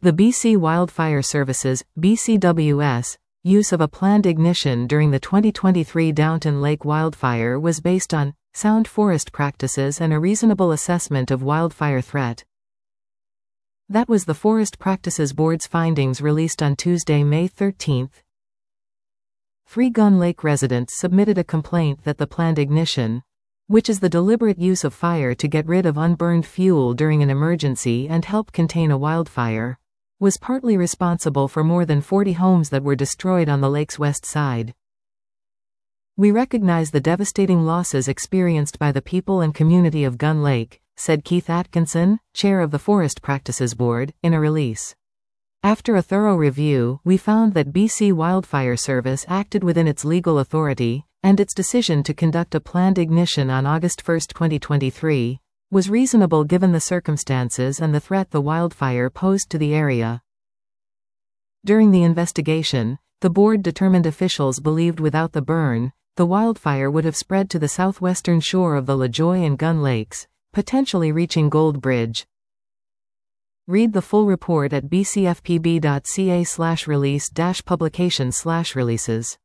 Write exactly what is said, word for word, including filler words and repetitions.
The B C Wildfire Services (B C W S) use of a planned ignition during the twenty twenty-three Downton Lake wildfire was based on sound forest practices and a reasonable assessment of wildfire threat. That was the Forest Practices Board's findings released on Tuesday, May thirteenth. Three Gun Lake residents submitted a complaint that the planned ignition, which is the deliberate use of fire to get rid of unburned fuel during an emergency and help contain a wildfire, was partly responsible for more than forty homes that were destroyed on the lake's west side. "We recognize the devastating losses experienced by the people and community of Gun Lake," said Keith Atkinson, chair of the Forest Practices Board, in a release. "After a thorough review, we found that B C Wildfire Service acted within its legal authority, and its decision to conduct a planned ignition on August first, twenty twenty-three, was reasonable given the circumstances and the threat the wildfire posed to the area." During the investigation, the board determined officials believed without the burn, the wildfire would have spread to the southwestern shore of the LaJoy and Gun Lakes, potentially reaching Gold Bridge. Read the full report at b c f p b dot c a slash release dash publication slash releases.